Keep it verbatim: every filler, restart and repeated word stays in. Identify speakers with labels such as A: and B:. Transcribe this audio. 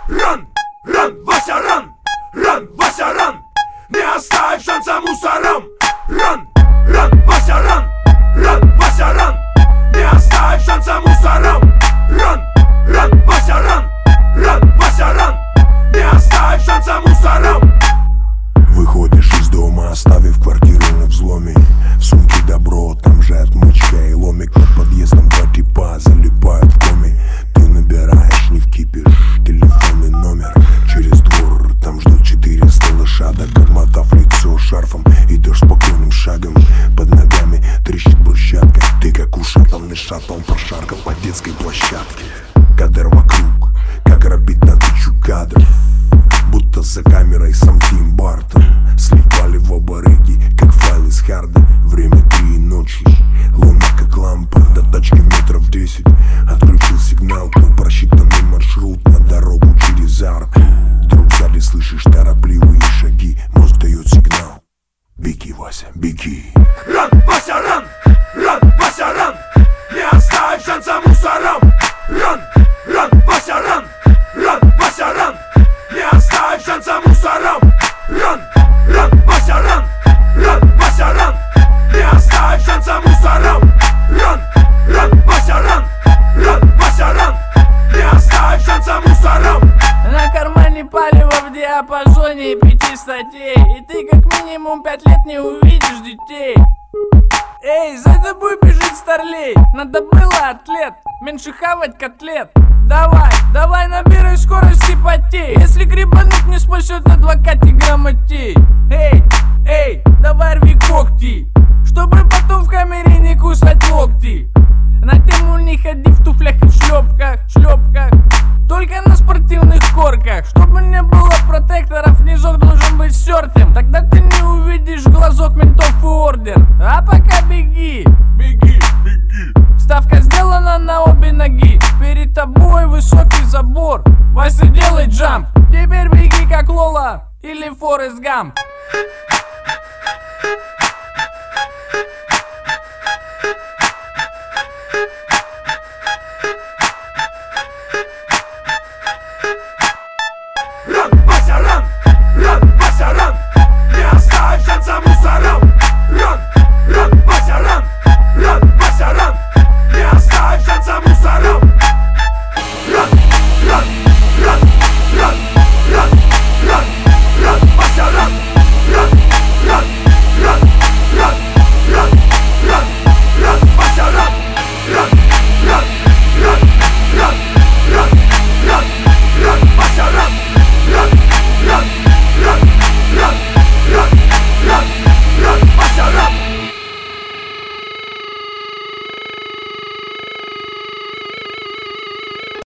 A: Ран, ран, Вася, ран, ран, Вася, ран, не оставь шанса мусорам. Ран, ран, Вася, ран, ран, Вася, ран, не оставь шанса мусорам. Ран, ран, Вася, ран, ран, Вася, ран, не оставь шанса мусорам.
B: Выходишь из дома, оставив квартиру на взломе. В сумке добро, там же отмычка и ломик. Под подъездом два типа залипают в коме. Ты набираешь, не вкипишь, телефонный номер. Через двор, там ждут четыреста лошадок. Обмотав лицо шарфом, идешь спокойным шагом. Под ногами трещит брусчатка. Ты как ушатанный шаттл прошаркал по детской площадке. Кадр вокруг, как робит на тысячу кадров. Будто за камерой сам Тим Бартон. Слипали в оба рыги, как файл из харда. Время три ночи, луна как лампа. До тачки метров десять, отключил сигналку. Просчитанный маршрут на дорогу через арку. Вдруг сзади слышишь торопливые шаги. Мозг дает сигнал: беги, Вася, беги.
A: Ран, Вася, ран, ран, Вася, ран, не оставь шанса мусорам. Ран, ран, Вася, ран, ран, Вася, ран, не оставь шанса мусорам. Ран, ран, Вася, ран, ран, Вася, ран, не оставь шанса мусорам. Ран, ран, Вася, ран, ран, Вася, ран, не оставь шанса мусорам.
C: На кармане палево в диапазоне пяти статей. И ты как минимум пять лет не увидишь детей. Эй, за тобой бежит старлей. Надо было, атлет, меньше хавать котлет. Давай, давай набирай скорость и потей. Если грибануть не спасет адвокат и грамотей. Эй, эй, давай рви когти, чтобы потом в камере не кусать локти. На тему не ходи в туфлях и в шлепках, шлепках, только на спортивных корках. Чтобы не было протекторов, низок должен быть стертым. Тогда ты не увидишь глазок ментов и ордер. А пока беги,
A: Беги, беги.
C: ставка сделана на обе ноги. Перед тобой высокий забор, Вася, делай джамп. Теперь беги как Лола или Форест Гамп.